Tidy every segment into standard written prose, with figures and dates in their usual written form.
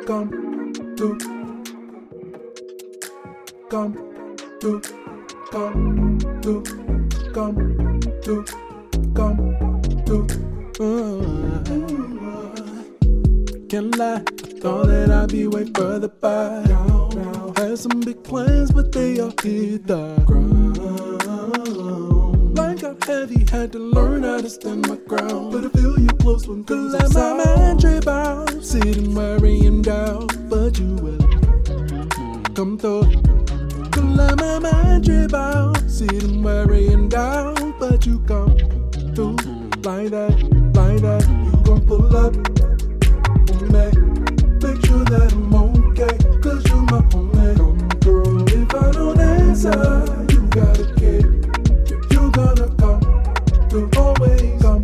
come through, come through, come through, come through, come through. Can't lie, I thought that I'd be way further by now. Had some big plans, but they all hit the ground. Line got heavy, had to learn how to stand my ground. But I feel you close when things let my mind trip out, sitting worrying doubt, but you will come through. Could let my mind trip out, sitting worrying doubt, but you come through. Like that, you gon' pull up on me. Make sure that I'm okay, cause you're my homie. Come through. If I don't answer, you got a kid. You gonna come through, always come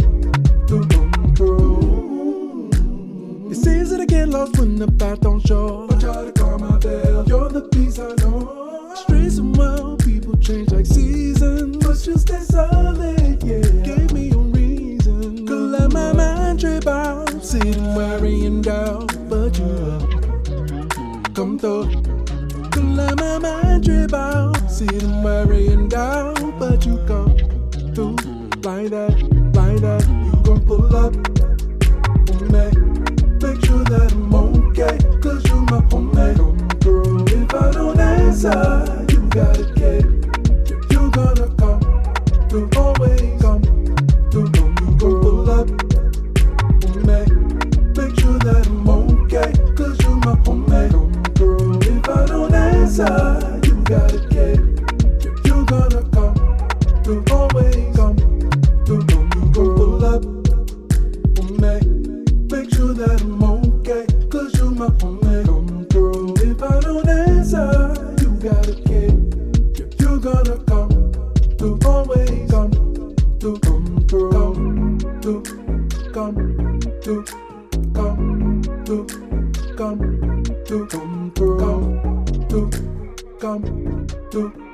through. It's easy to get lost when the path don't show. I try to calm my veil, you're the peace I know. Streets and wild people change like seasons, but you stay solid, yeah. Gave me a reason, could let my mind trip out, sitting worrying doubt, but you come through. Could let my mind trip out, sitting worrying doubt, but you come through. Like that, you gon' pull up on me. Make sure that I'm okay, cause you're my homie. Come through. If I don't answer, you got a kid. You gonna come through, always come through. You gon' pull up on me. Make sure that I'm okay, cause you're my homie. Come through. If I don't answer, you got a kid. You gonna come through, always come through. You gon' pull up on me. Make sure that I'm okay, cause you're my homie. Come through. If I don't answer, you got a kid. You gonna come through, always come through. Come through, come through, come through, come through, come through, come through, come through, come through.